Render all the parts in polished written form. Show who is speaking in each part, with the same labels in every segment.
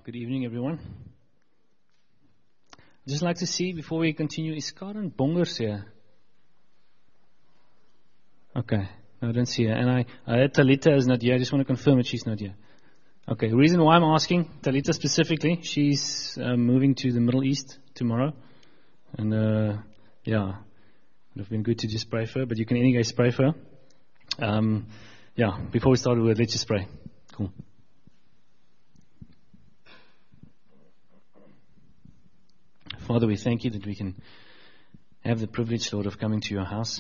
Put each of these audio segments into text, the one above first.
Speaker 1: Good evening, everyone. I'd just like to see, before we continue, is Karen Bongers here? Okay, no, I don't see her. And I heard Talita is not here. I just want to confirm that she's not here. Okay, the reason why I'm asking, Talita specifically, she's moving to the Middle East tomorrow. And it would have been good to just pray for her, but you can anyway pray for her. Before we start with, let's just pray. Cool. Father, we thank you that we can have the privilege, Lord, of coming to your house.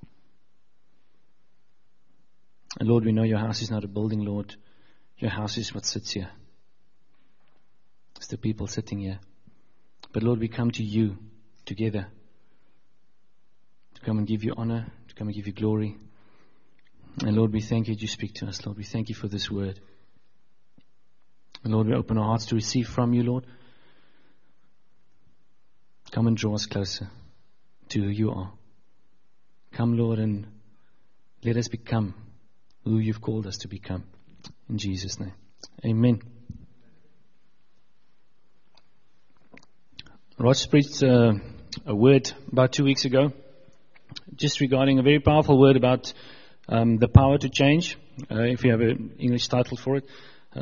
Speaker 1: And Lord, we know your house is not a building, Lord. Your house is what sits here. It's the people sitting here. But Lord, we come to you together to come and give you honor, to come and give you glory. And Lord, we thank you that you speak to us. Lord, we thank you for this word. And Lord, we open our hearts to receive from you, Lord. Come and draw us closer to who you are. Come, Lord, and let us become who you've called us to become. In Jesus' name. Amen. Ross preached a word about 2 weeks ago, just regarding a very powerful word about the power to change, if you have an English title for it.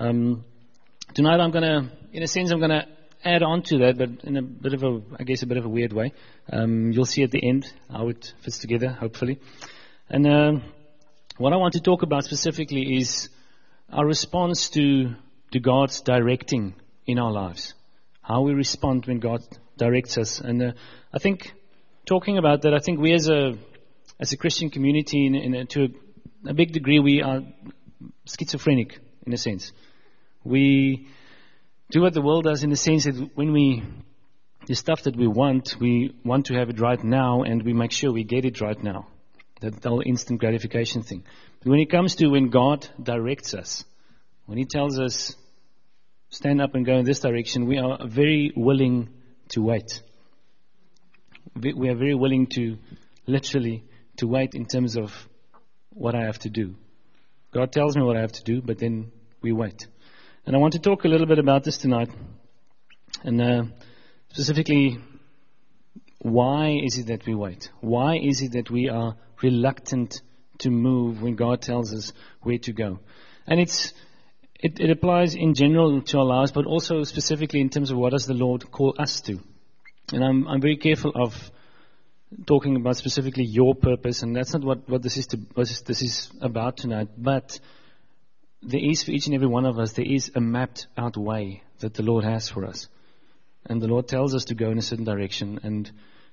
Speaker 1: Tonight I'm going to add on to that, but in a bit of a weird way. You'll see at the end how it fits together, hopefully. And what I want to talk about specifically is our response to God's directing in our lives. How we respond when God directs us. And I think, talking about that, I think we as a Christian community, to a big degree, we are schizophrenic, in a sense. We do what the world does, in the sense that the stuff that we want to have it right now, and we make sure we get it right now. That whole instant gratification thing. But when it comes to when God directs us, when He tells us, stand up and go in this direction, we are very willing to wait. We are very willing to wait in terms of what I have to do. God tells me what I have to do, but then we wait. And I want to talk a little bit about this tonight. And specifically, why is it that we wait? Why is it that we are reluctant to move when God tells us where to go? And it applies in general to our lives, but also specifically in terms of what does the Lord call us to. And I'm very careful of talking about specifically your purpose, and that's not what this is about tonight. But there is, for each and every one of us, there is a mapped out way that the Lord has for us. And the Lord tells us to go in a certain direction. And,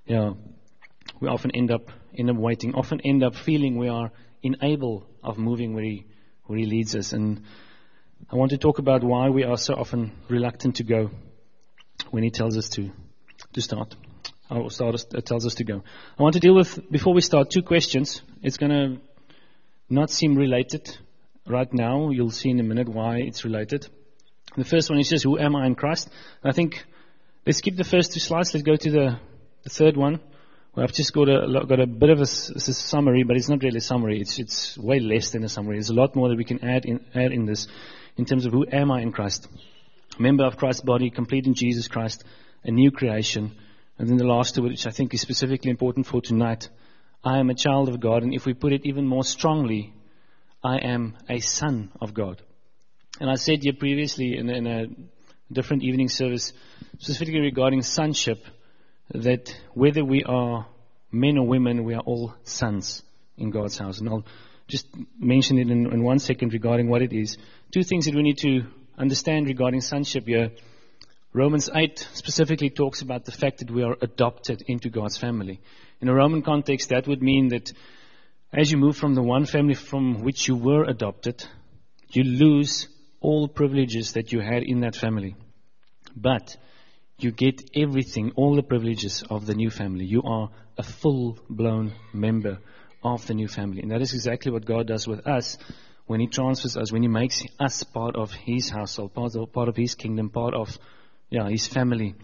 Speaker 1: we often end up waiting, often end up feeling we are unable of moving where He leads us. And I want to talk about why we are so often reluctant to go when He tells us to start. Or tells us to go. I want to deal with, before we start, 2 questions. It's going to not seem related right now. You'll see in a minute why it's related. The first one is just, who am I in Christ? And I think, let's skip the first 2 slides. Let's go to the third one, where I've just got a bit of a summary, but it's not really a summary. It's way less than a summary. There's a lot more that we can add in this, in terms of who am I in Christ. Member of Christ's body, complete in Jesus Christ, a new creation. And then the last 2, which I think is specifically important for tonight, I am a child of God, and if we put it even more strongly, I am a son of God. And I said here previously in a different evening service, specifically regarding sonship, that whether we are men or women, we are all sons in God's house. And I'll just mention it in 1 second regarding what it is. 2 things that we need to understand regarding sonship here. Romans 8 specifically talks about the fact that we are adopted into God's family. In a Roman context, that would mean that as you move from the one family from which you were adopted, you lose all privileges that you had in that family. But you get everything, all the privileges of the new family. You are a full-blown member of the new family. And that is exactly what God does with us when He transfers us, when He makes us part of His household, part of His kingdom, part of His family.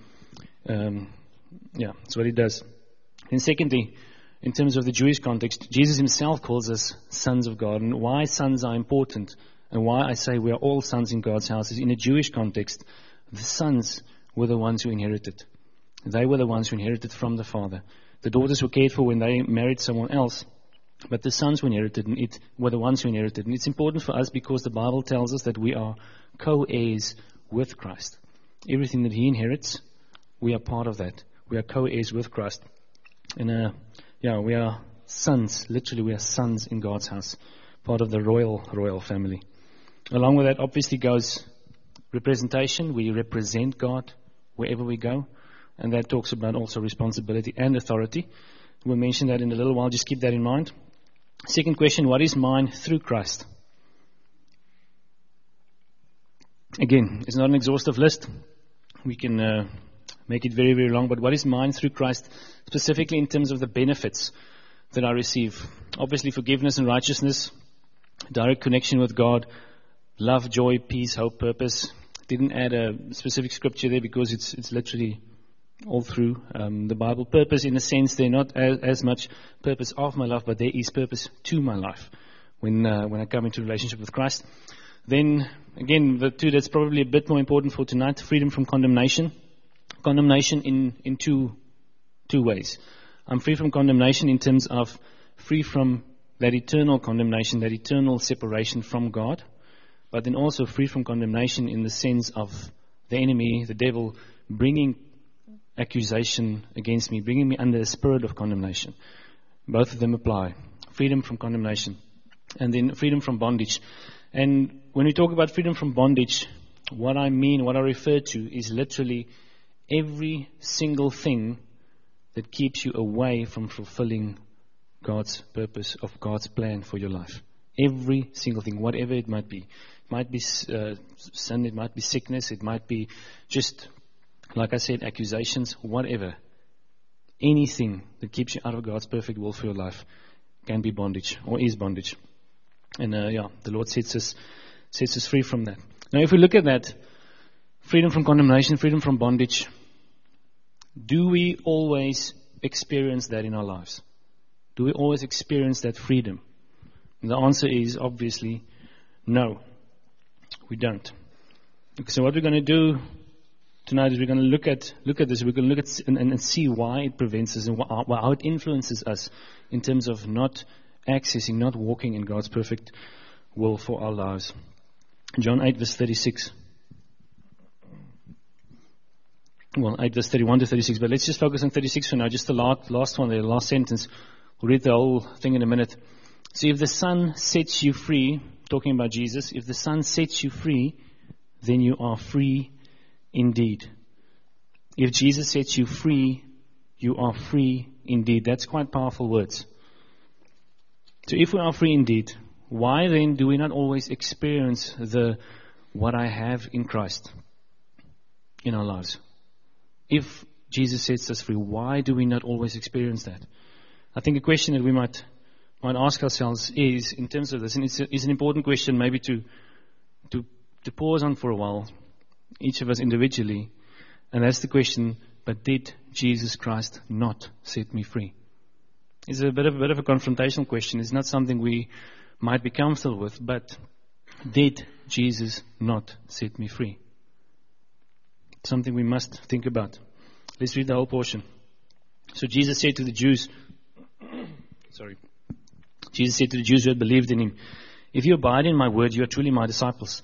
Speaker 1: That's what He does. And secondly, in terms of the Jewish context, Jesus Himself calls us sons of God. And why sons are important, and why I say we are all sons in God's house, is in a Jewish context, The sons were the ones who inherited. They were the ones who inherited from the father. The daughters were cared for when they married someone else, but the sons who inherited were the ones who inherited. And it's important for us because the Bible tells us that we are co-heirs with Christ. Everything that he inherits, we are part of that. We are co-heirs with Christ. And we are sons. Literally, we are sons in God's house. Part of the royal family. Along with that, obviously, goes representation. We represent God wherever we go. And that talks about also responsibility and authority. We'll mention that in a little while. Just keep that in mind. Second question, what is mine through Christ? Again, it's not an exhaustive list. We can make it very, very long. But what is mine through Christ, specifically in terms of the benefits that I receive? Obviously, forgiveness and righteousness, direct connection with God, love, joy, peace, hope, purpose. Didn't add a specific scripture there because it's literally all through the Bible. Purpose, in a sense, they're not as much purpose of my life, but there is purpose to my life when I come into relationship with Christ. Then, again, the two that's probably a bit more important for tonight, freedom from condemnation. Condemnation in two ways. I'm free from condemnation in terms of free from that eternal condemnation, that eternal separation from God, but then also free from condemnation in the sense of the enemy, the devil, bringing accusation against me, bringing me under a spirit of condemnation. Both of them apply. Freedom from condemnation. And then freedom from bondage. And when we talk about freedom from bondage, what I mean, what I refer to is literally every single thing that keeps you away from fulfilling God's purpose of God's plan for your life. Every single thing, whatever it might be. It might be sin, it might be sickness, it might be just, like I said, accusations, whatever. Anything that keeps you out of God's perfect will for your life can be bondage, or is bondage. And the Lord sets us free from that. Now, if we look at that, freedom from condemnation, freedom from bondage, do we always experience that in our lives? Do we always experience that freedom? And the answer is obviously no, we don't. So what we're going to do tonight is we're going to look at this. We're going to look at and see why it prevents us and how it influences us in terms of not accessing, not walking in God's perfect will for our lives. John 8 verse 36. Well, 8 verse 31 to 36, but let's just focus on 36 for now. Just the last one, the last sentence. We'll read the whole thing in a minute. So if the Son sets you free, talking about Jesus, if the Son sets you free, then you are free indeed. If Jesus sets you free, you are free indeed. That's quite powerful words. So if we are free indeed, why then do we not always experience what I have in Christ in our lives? If Jesus sets us free, why do we not always experience that? I think a question that we might ask ourselves is, in terms of this, and it's an important question maybe to pause on for a while, each of us individually, and that's the question, but did Jesus Christ not set me free? It's a bit of a confrontational question. It's not something we might be comfortable with, but did Jesus not set me free? Something we must think about. Let's read the whole portion. So Jesus said to the Jews, Jesus said to the Jews who had believed in him, if you abide in my word, you are truly my disciples.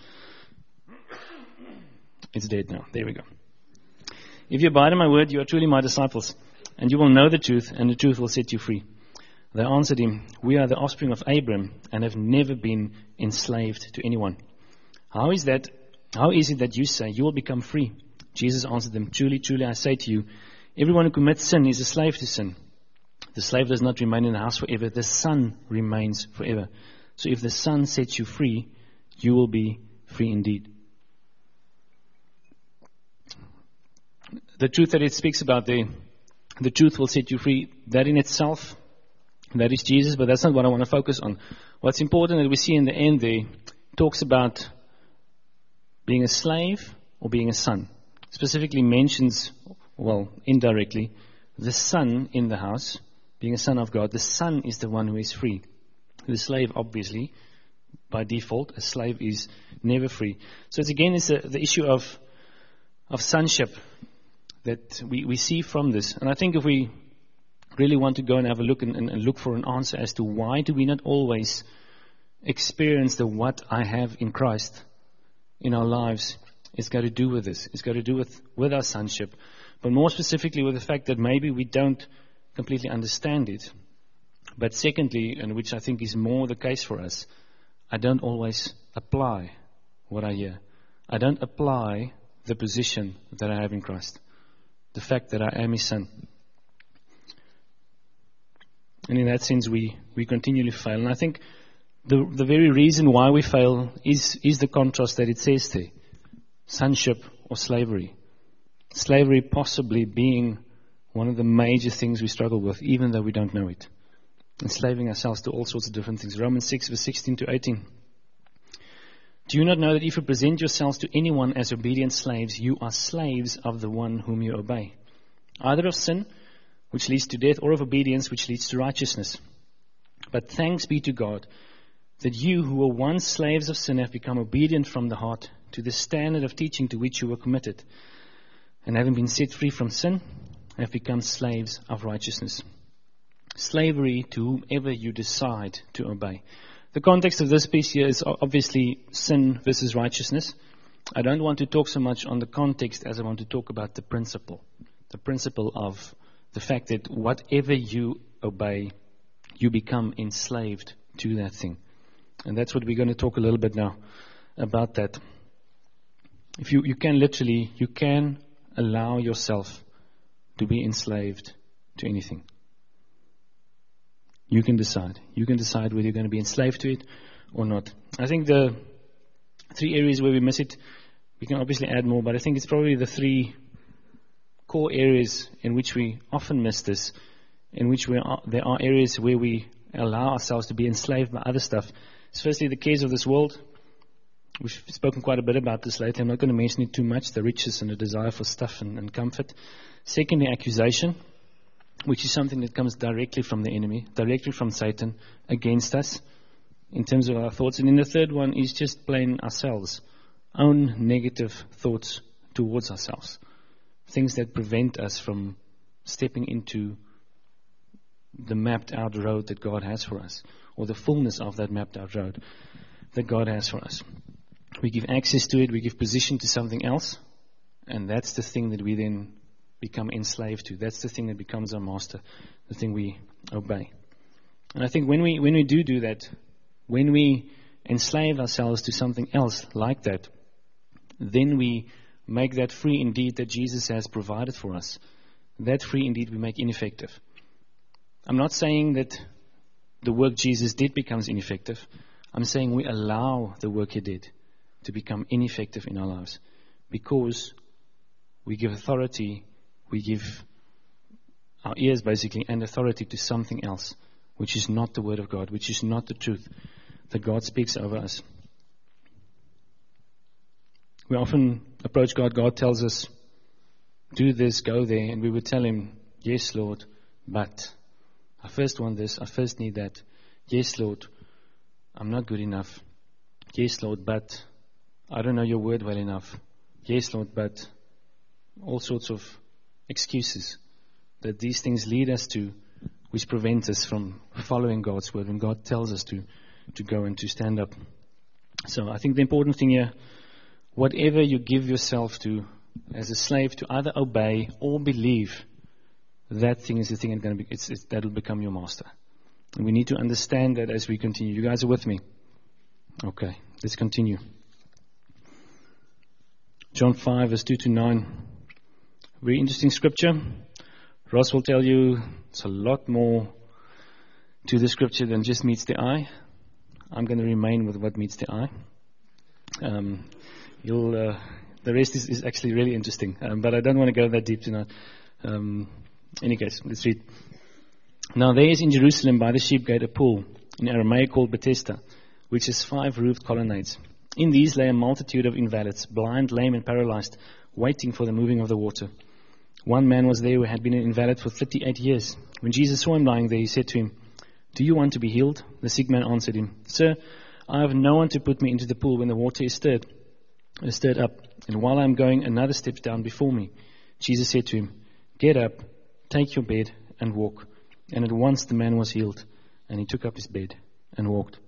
Speaker 1: It's dead now. There we go. If you abide in my word, you are truly my disciples, and you will know the truth, and the truth will set you free. They answered him, we are the offspring of Abraham, and have never been enslaved to anyone. How is it that you say you will become free? Jesus answered them, truly, truly, I say to you, everyone who commits sin is a slave to sin. The slave does not remain in the house forever. The Son remains forever. So if the Son sets you free, you will be free indeed. The truth that it speaks about there, the truth will set you free. That in itself, that is Jesus, but that's not what I want to focus on. What's important that we see in the end there, talks about being a slave or being a son. Specifically mentions, well, indirectly, the son in the house, being a son of God. The son is the one who is free. The slave, obviously, by default, a slave is never free. So it's the issue of of sonship that we see from this. And I think if we really want to go and have a look and look for an answer as to why do we not always experience the what I have in Christ in our lives, it's got to do with this. It's got to do with our sonship. But more specifically with the fact that maybe we don't completely understand it. But secondly, and which I think is more the case for us, I don't always apply what I hear. I don't apply the position that I have in Christ. The fact that I am His son. And in that sense, we continually fail. And I think the very reason why we fail is the contrast that it says there. Sonship or slavery. Slavery possibly being one of the major things we struggle with, even though we don't know it. Enslaving ourselves to all sorts of different things. Romans 6, verse 16 to 18. Do you not know that if you present yourselves to anyone as obedient slaves, you are slaves of the one whom you obey, either of sin, which leads to death, or of obedience, which leads to righteousness? But thanks be to God that you who were once slaves of sin have become obedient from the heart to the standard of teaching to which you were committed, and having been set free from sin, have become slaves of righteousness. Slavery to whomever you decide to obey. The context of this piece here is obviously sin versus righteousness. I don't want to talk so much on the context as I want to talk about the principle. The principle of the fact that whatever you obey, you become enslaved to that thing. And that's what we're going to talk a little bit now about that. If you can allow yourself to be enslaved to anything. You can decide. You can decide whether you're going to be enslaved to it or not. I think the three areas where we miss it, we can obviously add more, but I think it's probably the three core areas in which we often miss this, in which there are areas where we allow ourselves to be enslaved by other stuff. It's firstly the cares of this world. We've spoken quite a bit about this lately. I'm not going to mention it too much, the riches and the desire for stuff and comfort. Secondly, accusation, which is something that comes directly from the enemy, directly from Satan against us in terms of our thoughts. And then the third one is just plain ourselves, own negative thoughts towards ourselves, things that prevent us from stepping into the mapped out road that God has for us, or the fullness of that mapped out road that God has for us. We give access to it, we give position to something else, and that's the thing that we then become enslaved to. That's the thing that becomes our master, the thing we obey. And I think when we do that, when we enslave ourselves to something else like that, then we make that free indeed that Jesus has provided for us. That free indeed we make ineffective. I'm not saying that the work Jesus did becomes ineffective. I'm saying we allow the work He did to become ineffective in our lives because we give authority, we give our ears basically and authority to something else, which is not the Word of God, which is not the truth that God speaks over us. We often approach God. God tells us, do this, go there, and we would tell Him, yes, Lord, but I first want this, I first need that. Yes, Lord, I'm not good enough. Yes, Lord, but I don't know your word well enough. Yes, Lord, but all sorts of excuses that these things lead us to, which prevent us from following God's word when God tells us to go and to stand up. So I think the important thing here, whatever you give yourself to as a slave to either obey or believe, that thing is the thing that will become your master. And we need to understand that as we continue. You guys are with me? Okay, let's continue. John 5, verse 2 to 9. Very interesting scripture. Ross will tell you it's a lot more to the scripture than just meets the eye. I'm going to remain with what meets the eye. The rest is actually really interesting, but I don't want to go that deep tonight. Any case, let's read. Now there is in Jerusalem by the sheep gate a pool, in Aramaic called Bethesda, which has 5 roofed colonnades. In these lay a multitude of invalids, blind, lame, and paralyzed, waiting for the moving of the water. One man was there who had been an invalid for 38 years. When Jesus saw him lying there, He said to him, "Do you want to be healed?" The sick man answered Him, "Sir, I have no one to put me into the pool when the water is stirred. stirred up. And while I'm going, another steps down before me. Jesus said to him, get up, take your bed, and walk. And at once the man was healed, and he took up his bed and walked.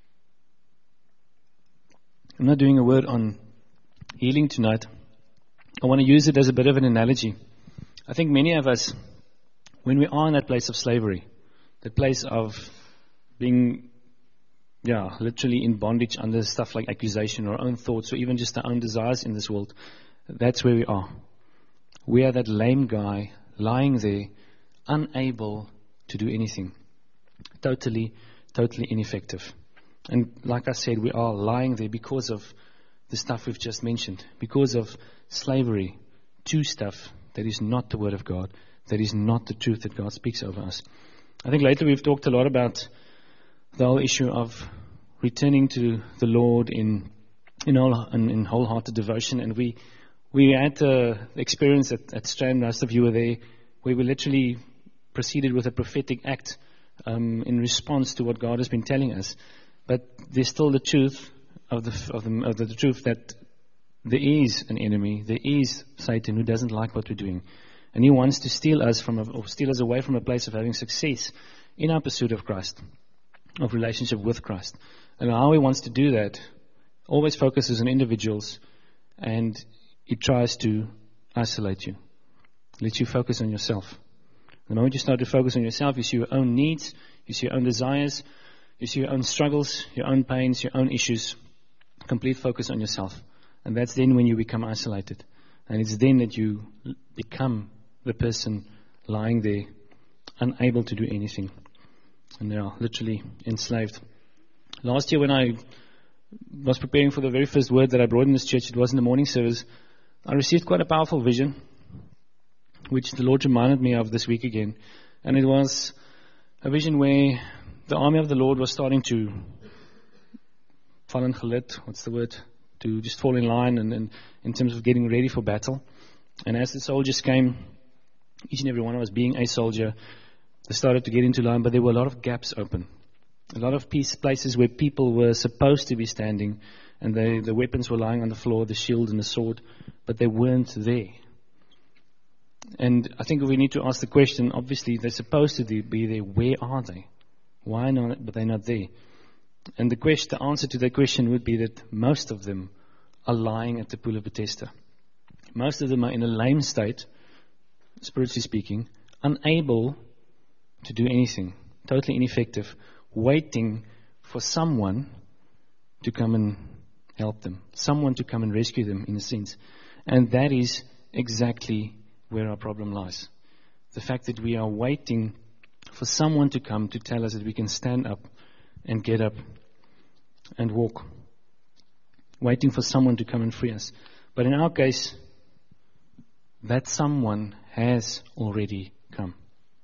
Speaker 1: I'm not doing a word on healing tonight. I want to use it as a bit of an analogy. I think many of us, when we are in that place of slavery, that place of being, literally in bondage under stuff like accusation or our own thoughts or even just our own desires in this world, that's where we are. We are that lame guy lying there, unable to do anything. Totally ineffective. And like I said, we are lying there because of the stuff we've just mentioned, because of slavery to stuff that is not the Word of God, that is not the truth that God speaks over us. I think lately we've talked a lot about the whole issue of returning to the Lord in wholehearted devotion. And we had the experience at Strand, most of you were there, where we literally proceeded with a prophetic act in response to what God has been telling us. But there's still the truth of the truth that there is an enemy, there is Satan who doesn't like what we're doing. And he wants to steal us away from a place of having success in our pursuit of Christ, of relationship with Christ. And how he wants to do that always focuses on individuals, and he tries to isolate you, lets you focus on yourself. The moment you start to focus on yourself, you see your own needs, you see your own desires, you see your own struggles, your own pains, your own issues. Complete focus on yourself. And that's then when you become isolated. And it's then that you become the person lying there, unable to do anything. And they are literally enslaved. Last year when I was preparing for the very first word that I brought in this church, it was in the morning service, I received quite a powerful vision, which the Lord reminded me of this week again. And it was a vision where the army of the Lord was starting to fall in gelit, to just fall in line and in terms of getting ready for battle. And as the soldiers came, each and every one of us being a soldier, they started to get into line, but there were a lot of gaps open. A lot of places where people were supposed to be standing, and the weapons were lying on the floor, the shield and the sword, but they weren't there. And I think we need to ask the question, obviously they're supposed to be there, where are they? Why not? But they're not there. And the answer to that question would be that most of them are lying at the pool of Bethesda. Most of them are in a lame state, spiritually speaking, unable to do anything, totally ineffective, waiting for someone to come and help them, someone to come and rescue them, in a sense. And that is exactly where our problem lies. The fact that we are waiting for someone to come to tell us that we can stand up and get up and walk. Waiting for someone to come and free us. But in our case, that someone has already come.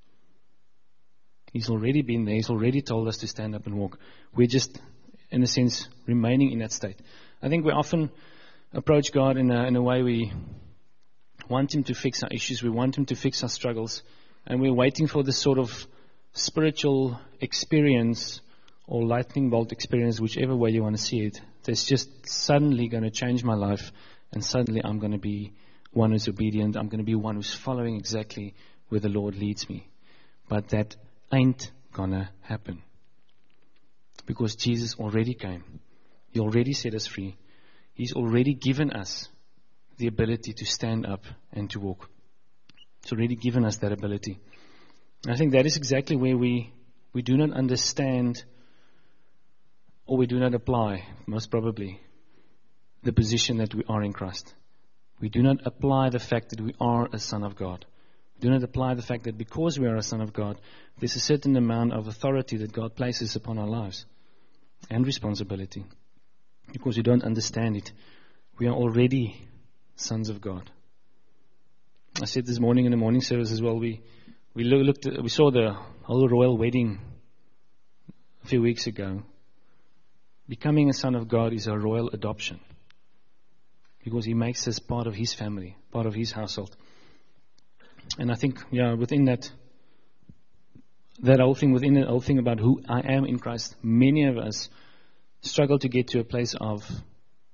Speaker 1: He's already been there. He's already told us to stand up and walk. We're just, in a sense, remaining in that state. I think we often approach God in a way we want Him to fix our issues. We want Him to fix our struggles. And we're waiting for this sort of spiritual experience or lightning bolt experience, whichever way you want to see it, that's just suddenly going to change my life, and suddenly I'm going to be one who's obedient. I'm going to be one who's following exactly where the Lord leads me. But that ain't going to happen, because Jesus already came. He already set us free. He's already given us the ability to stand up and to walk. He's already given us that ability. I think that is exactly where we do not understand, or we do not apply, most probably, the position that we are in Christ. We do not apply the fact that we are a son of God. We do not apply the fact that because we are a son of God, there's a certain amount of authority that God places upon our lives and responsibility. Because we don't understand it. We are already sons of God. I said this morning in the morning service as well, we saw the whole royal wedding a few weeks ago. Becoming a son of God is a royal adoption, because He makes us part of His family, part of His household. And I think, within that whole thing about who I am in Christ, many of us struggle to get to a place of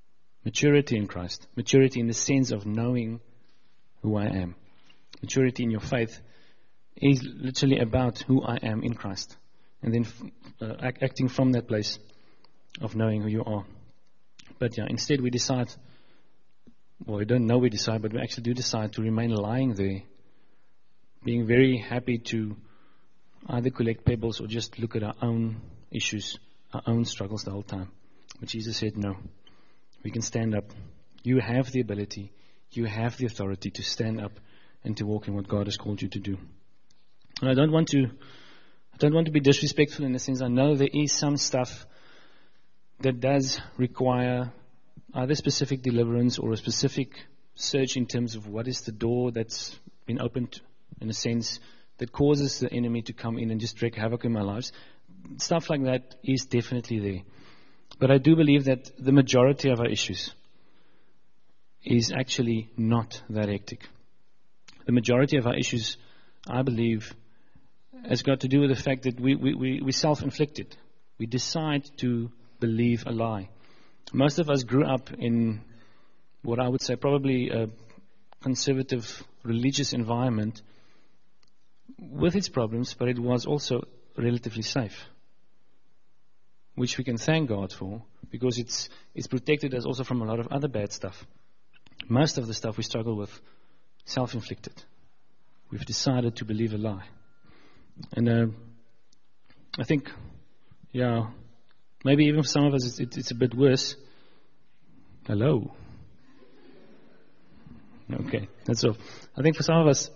Speaker 1: Maturity in Christ. Maturity in the sense of knowing who I am. Maturity in your faith is literally about who I am in Christ. And then acting from that place of knowing who you are. But instead we decide, well, we don't know we decide, but we actually do decide to remain lying there, being very happy to either collect pebbles or just look at our own issues, our own struggles the whole time. But Jesus said, no, we can stand up. You have the ability, you have the authority to stand up and to walk in what God has called you to do. And I don't want to be disrespectful in the sense I know there is some stuff that does require either specific deliverance or a specific search in terms of what is the door that's been opened, in a sense, that causes the enemy to come in and just wreak havoc in my lives. Stuff like that is definitely there. But I do believe that the majority of our issues is actually not that hectic. The majority of our issues, I believe, has got to do with the fact that we self-inflicted. We decide to believe a lie. Most of us grew up in what I would say probably a conservative religious environment with its problems, but it was also relatively safe, which we can thank God for, because it's protected us also from a lot of other bad stuff. Most of the stuff we struggle with, self-inflicted. We've decided to believe a lie. And I think, maybe even for some of us it's a bit worse. Hello. Okay, that's all. I think for some of us,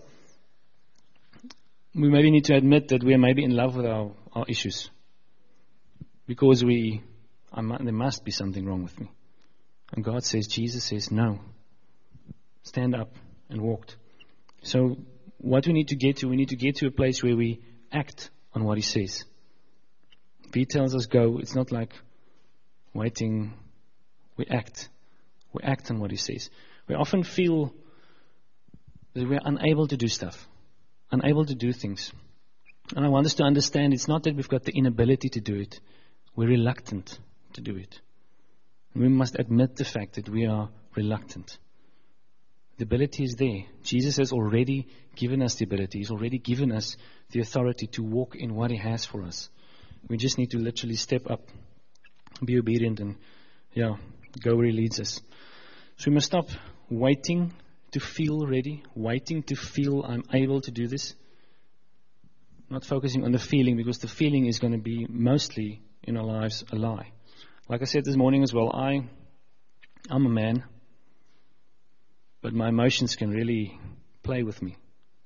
Speaker 1: we maybe need to admit that we are maybe in love with our issues. Because there must be something wrong with me. And God says, Jesus says, no. Stand up and walk. So what we need to get to a place where we act on what He says. If He tells us go, it's not like waiting. We act. We act on what He says. We often feel that we're unable to do stuff. Unable to do things. And I want us to understand it's not that we've got the inability to do it. We're reluctant to do it. And we must admit the fact that we are reluctant. The ability is there. Jesus has already given us the ability. He's already given us the authority to walk in what He has for us. We just need to literally step up, be obedient, and go where He leads us. So we must stop waiting to feel ready, waiting to feel I'm able to do this. Not focusing on the feeling, because the feeling is going to be mostly in our lives a lie. Like I said this morning as well, I'm a man, but my emotions can really play with me.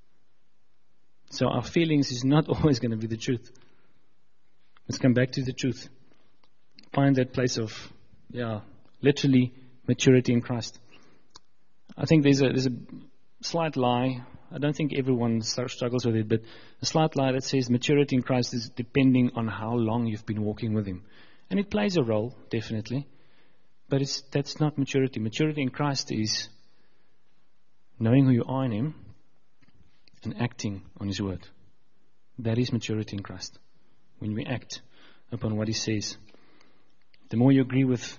Speaker 1: So our feelings is not always going to be the truth. Let's come back to the truth. Find that place of, literally maturity in Christ. I think there's a slight lie. I don't think everyone struggles with it, but a slight lie that says maturity in Christ is depending on how long you've been walking with Him. And it plays a role, definitely. But that's not maturity. Maturity in Christ is knowing who you are in Him and acting on His word. That is maturity in Christ. When we act upon what He says. The more you agree with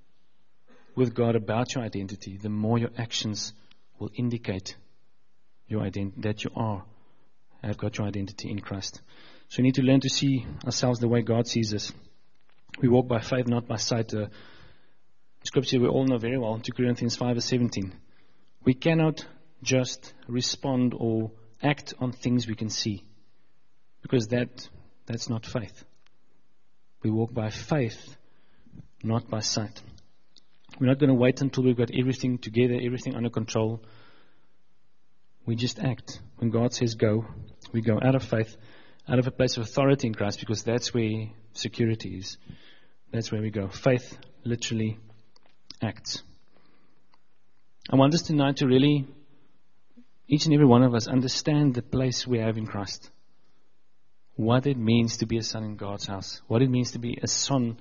Speaker 1: God about your identity, the more your actions will indicate your identity, that you have got your identity in Christ. So we need to learn to see ourselves the way God sees us. We walk by faith, not by sight. Scripture we all know very well, 2 Corinthians 5:17. We cannot just respond or act on things we can see, because that's not faith. We walk by faith, not by sight. We're not going to wait until we've got everything together, everything under control. We just act. When God says go, we go out of faith, out of a place of authority in Christ, because that's where security is. That's where we go. Faith literally acts. I want us tonight to really, each and every one of us, understand the place we have in Christ. What it means to be a son in God's house. What it means to be a son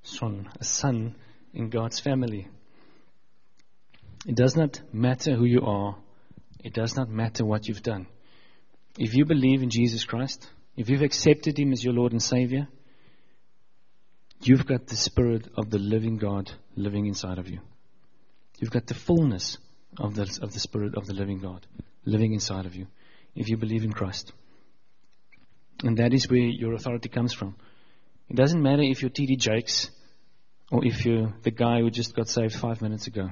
Speaker 1: in God's family. It does not matter who you are. It does not matter what you've done. If you believe in Jesus Christ, if you've accepted Him as your Lord and Savior, you've got the Spirit of the living God living inside of you. You've got the fullness of the Spirit of the living God living inside of you if you believe in Christ. And that is where your authority comes from. It doesn't matter if you're T.D. Jakes or if you're the guy who just got saved 5 minutes ago.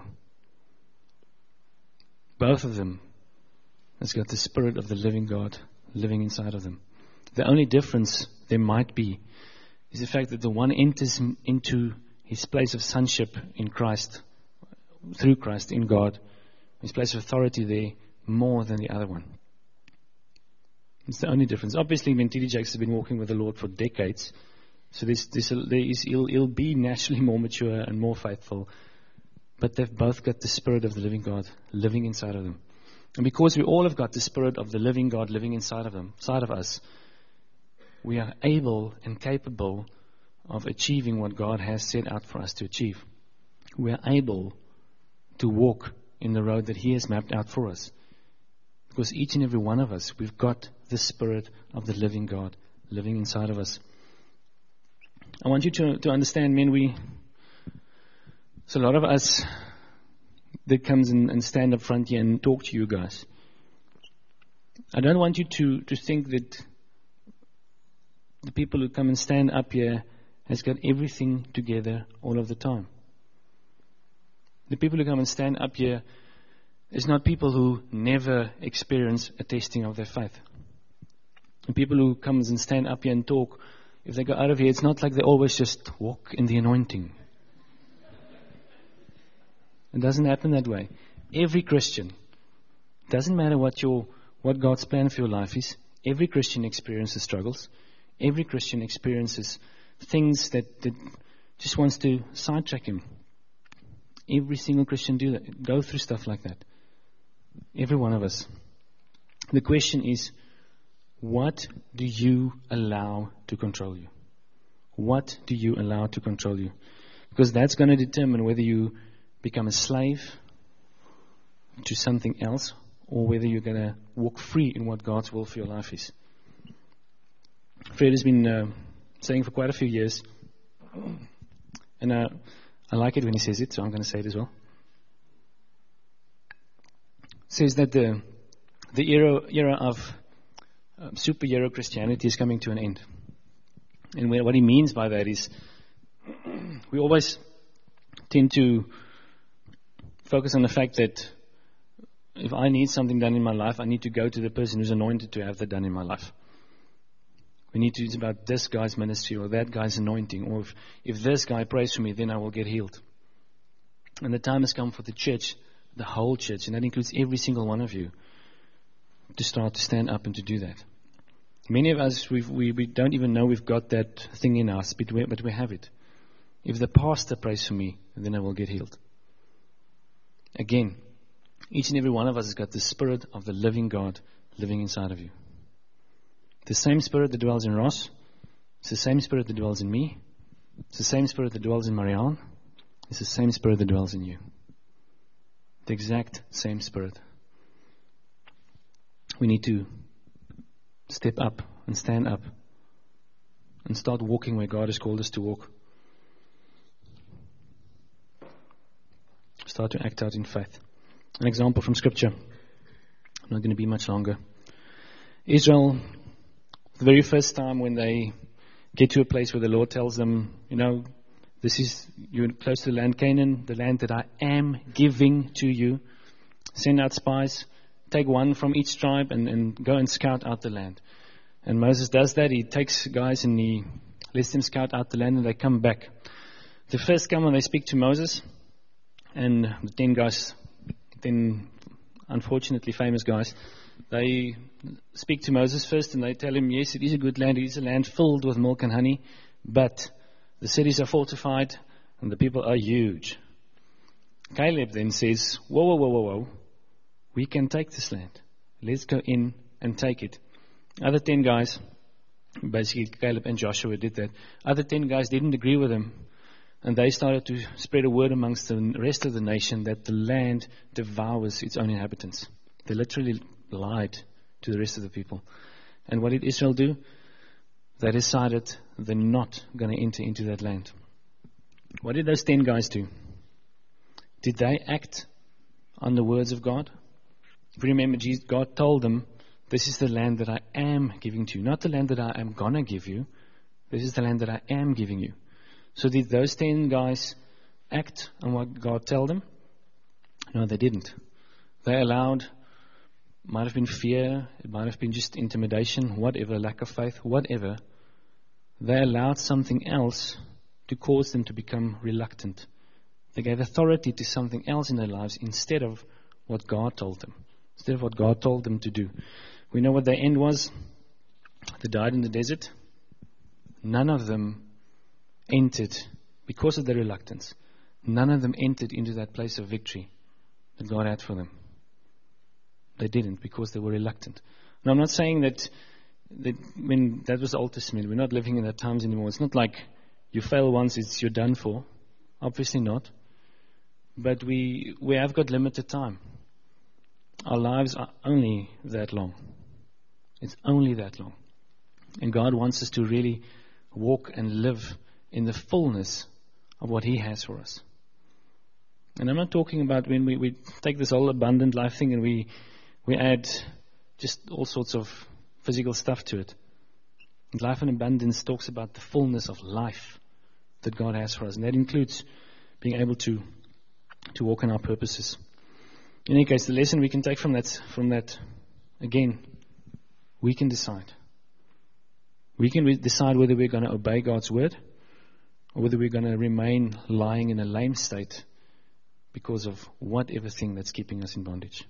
Speaker 1: Both of them has got the Spirit of the living God living inside of them. The only difference there might be is the fact that the one enters into his place of sonship in Christ, through Christ in God, his place of authority there more than the other one. It's the only difference. Obviously, when T.D. Jakes has been walking with the Lord for decades, so he'll be naturally more mature and more faithful, but they've both got the Spirit of the living God living inside of them. And because we all have got the Spirit of the living God living inside of us, we are able and capable of achieving what God has set out for us to achieve. We are able to walk in the road that He has mapped out for us. Because each and every one of us, we've got the Spirit of the living God living inside of us. I want you to understand, men, there's a lot of us that comes and stand up front here and talk to you guys. I don't want you to think that the people who come and stand up here has got everything together all of the time. The people who come and stand up here is not people who never experience a testing of their faith. The people who comes and stand up here and talk, if they go out of here, it's not like they always just walk in the anointing. It doesn't happen that way. Every Christian, doesn't matter what God's plan for your life is, every Christian experiences struggles. Every Christian experiences things that just wants to sidetrack him. Every single Christian go through stuff like that. Every one of us. The question is, what do you allow to control you? What do you allow to control you? Because that's going to determine whether you become a slave to something else or whether you're going to walk free in what God's will for your life is. Fred has been saying for quite a few years, and I like it when he says it, so I'm going to say it as well. Says that the era of superhero Christianity is coming to an end. And what he means by that is we always tend to focus on the fact that if I need something done in my life, I need to go to the person who's anointed to have that done in my life. It's about this guy's ministry or that guy's anointing, or if this guy prays for me, then I will get healed. And the time has come for the church, the whole church, and that includes every single one of you, to start to stand up and to do that. Many of us, we don't even know we've got that thing in us, but we have it. If the pastor prays for me, then I will get healed. Again, each and every one of us has got the Spirit of the living God living inside of you. The same Spirit that dwells in Ross, it's the same Spirit that dwells in me, it's the same Spirit that dwells in Marianne, it's the same Spirit that dwells in you. The exact same Spirit. We need to step up and stand up and start walking where God has called us to walk. Start to act out in faith. An example from Scripture. I'm not going to be much longer. Israel, the very first time when they get to a place where the Lord tells them, you're close to the land Canaan, the land that I am giving to you. Send out spies, take one from each tribe and go and scout out the land. And Moses does that. He takes guys and he lets them scout out the land and they come back. The first come and they speak to Moses, and the 10 guys, 10 unfortunately famous guys, they speak to Moses first and they tell him, yes, it is a good land. It is a land filled with milk and honey, but the cities are fortified and the people are huge. Caleb then says, whoa. We can take this land. Let's go in and take it. Other 10 guys, basically Caleb and Joshua did that. Other 10 guys didn't agree with him. And they started to spread a word amongst the rest of the nation that the land devours its own inhabitants. They literally lied to the rest of the people. And what did Israel do? They decided they're not going to enter into that land. What did those 10 guys do? Did they act on the words of God? If you remember, God told them, this is the land that I am giving to you. Not the land that I am going to give you. This is the land that I am giving you. So did those 10 guys act on what God told them? No, they didn't. They allowed, might have been fear, it might have been just intimidation, whatever, lack of faith, whatever. They allowed something else to cause them to become reluctant. They gave authority to something else in their lives instead of what God told them. Instead of what God told them to do. We know what their end was. They died in the desert. None of them entered, because of their reluctance, none of them entered into that place of victory that God had for them. They didn't, because they were reluctant. Now, I'm not saying that when that was the Old Testament, we're not living in that times anymore. It's not like you fail once, you're done for. Obviously not. But we have got limited time. Our lives are only that long. It's only that long. And God wants us to really walk and live in the fullness of what He has for us. And I'm not talking about when we take this whole abundant life thing and we add just all sorts of physical stuff to it. And life in abundance talks about the fullness of life that God has for us. And that includes being able to walk in our purposes. In any case, the lesson we can take from that, again, we can decide. We can decide whether we're going to obey God's word or whether we're going to remain lying in a lame state because of whatever thing that's keeping us in bondage.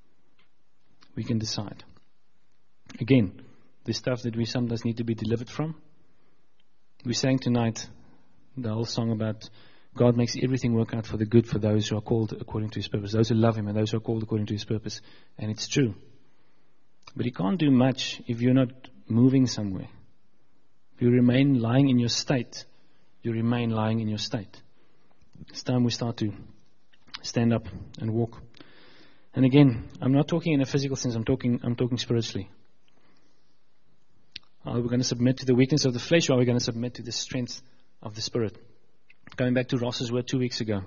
Speaker 1: We can decide. Again, the stuff that we sometimes need to be delivered from. We sang tonight the whole song about God makes everything work out for the good for those who are called according to His purpose. Those who love Him and those who are called according to His purpose. And it's true. But He can't do much if you're not moving somewhere. If you remain lying in your state, you remain lying in your state. It's time we start to stand up and walk. And again, I'm not talking in a physical sense, I'm talking spiritually. Are we going to submit to the weakness of the flesh, or are we going to submit to the strength of the Spirit? Going back to Ross's word 2 weeks ago.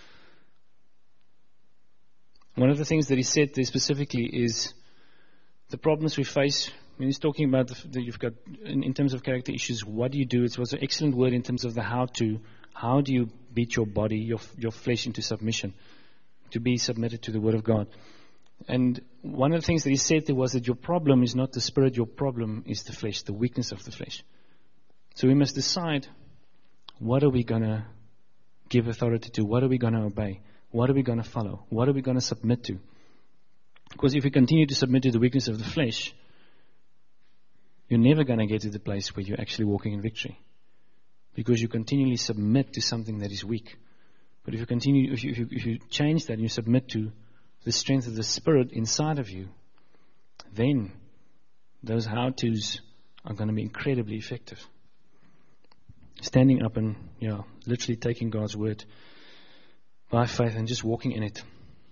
Speaker 1: One of the things that he said there specifically is the problems we face. When he's talking about you've got, in terms of character issues, what do you do? It was an excellent word in terms of the how to. How do you beat your body, your flesh into submission? To be submitted to the Word of God. And one of the things that he said there was that your problem is not the spirit, your problem is the flesh, the weakness of the flesh. So we must decide, what are we going to give authority to? What are we going to obey? What are we going to follow? What are we going to submit to? Because if we continue to submit to the weakness of the flesh, you're never going to get to the place where you're actually walking in victory. Because you continually submit to something that is weak. But if you change that and you submit to the strength of the Spirit inside of you, then those how-tos are going to be incredibly effective. Standing up and, literally taking God's word by faith and just walking in it.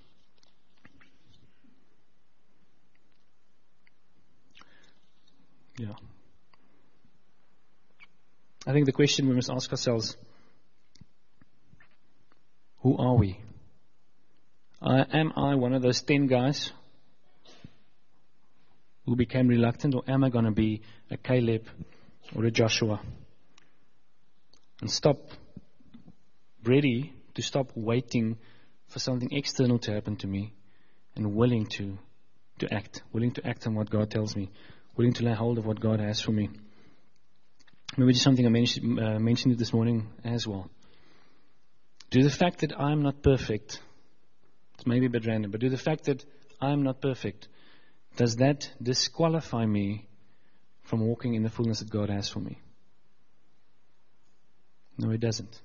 Speaker 1: Yeah. I think the question we must ask ourselves, who are we? Am I one of those 10 guys who became reluctant, or am I going to be a Caleb or a Joshua? And ready to stop waiting for something external to happen to me, and willing to act on what God tells me, willing to lay hold of what God has for me. Maybe just something I mentioned this morning as well. Do the fact that I'm not perfect, it's maybe a bit random, but do the fact that I'm not perfect, does that disqualify me from walking in the fullness that God has for me? No, it doesn't.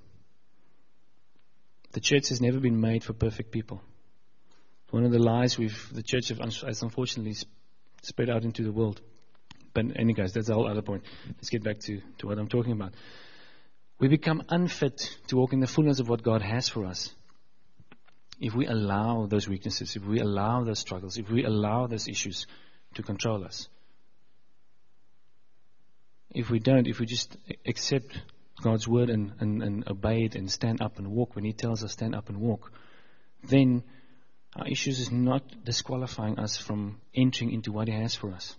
Speaker 1: The church has never been made for perfect people. One of the lies the church has unfortunately spread out into the world. But anyways, that's a whole other point. Let's get back to what I'm talking about. We become unfit to walk in the fullness of what God has for us if we allow those weaknesses, if we allow those struggles, if we allow those issues to control us. If we don't, if we just accept God's word and obey it and stand up and walk when He tells us stand up and walk, then our issues is not disqualifying us from entering into what He has for us.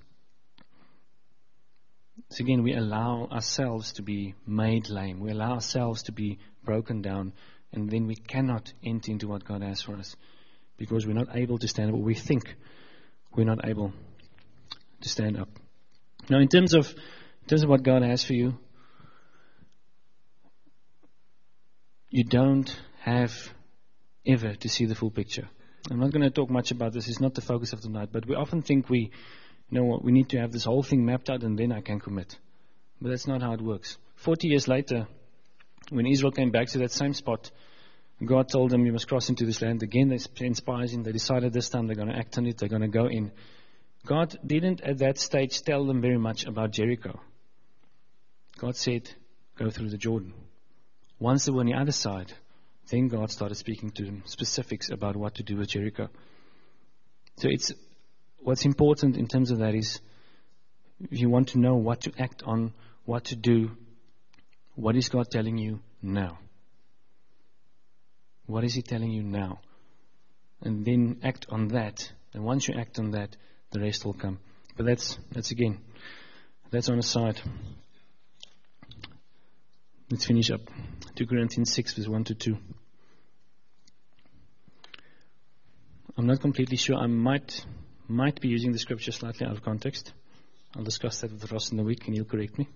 Speaker 1: So again, we allow ourselves to be made lame. We allow ourselves to be broken down, and then we cannot enter into what God has for us because we're not able to stand up, or we think we're not able to stand up. Now, in terms of what God has for you, you don't have ever to see the full picture. I'm not going to talk much about this. It's not the focus of tonight, but we often think we need to have this whole thing mapped out and then I can commit. But that's not how it works. 40 years later, when Israel came back to that same spot, God told them, you must cross into this land. Again, they sent spies in. They decided this time they're going to act on it. They're going to go in. God didn't at that stage tell them very much about Jericho. God said, go through the Jordan. Once they were on the other side, then God started speaking to them specifics about what to do with Jericho. So what's important in terms of that is, if you want to know what to act on, what to do, what is God telling you now? What is He telling you now? And then act on that. And once you act on that, the rest will come. But that's on the side. Let's finish up. 2 Corinthians 6, verse 1 to 2. I'm not completely sure. I might be using the scripture slightly out of context. I'll discuss that with Ross in the week and he'll correct me.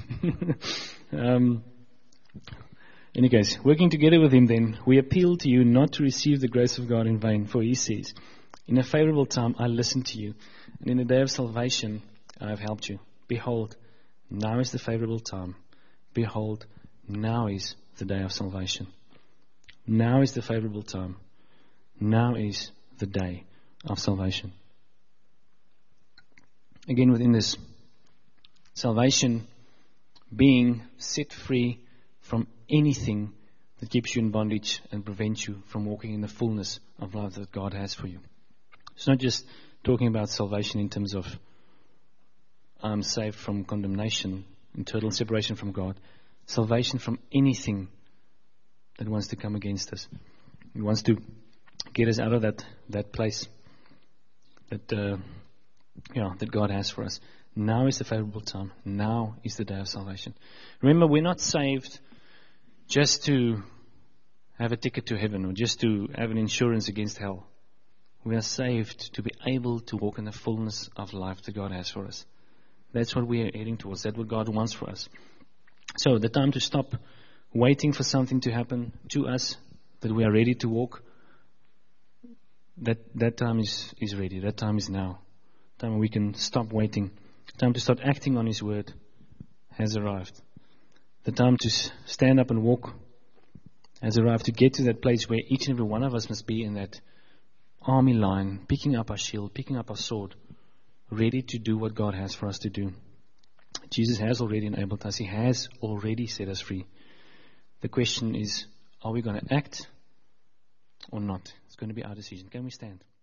Speaker 1: Any case, working together with him then, we appeal to you not to receive the grace of God in vain, for he says, in a favorable time I listened to you, and in the day of salvation I have helped you. Behold, now is the favorable time. Behold, now is the day of salvation. Now is the favorable time. Now is the day of salvation. Again, within this, salvation, being set free from anything that keeps you in bondage and prevents you from walking in the fullness of life that God has for you. It's not just talking about salvation in terms of I'm saved from condemnation and total separation from God. Salvation from anything that wants to come against us. He wants to get us out of that place that God has for us. Now is the favorable time. Now is the day of salvation. Remember, we're not saved just to have a ticket to heaven or just to have an insurance against hell. We are saved to be able to walk in the fullness of life that God has for us. That's what we are heading towards. That's what God wants for us. So the time to stop waiting for something to happen to us, that we are ready to walk, that time is ready. That time is now. Time when we can stop waiting. Time to start acting on His word has arrived. The time to stand up and walk has arrived, to get to that place where each and every one of us must be in that army line, picking up our shield, picking up our sword, ready to do what God has for us to do. Jesus has already enabled us. He has already set us free. The question is, are we going to act or not? It's going to be our decision. Can we stand?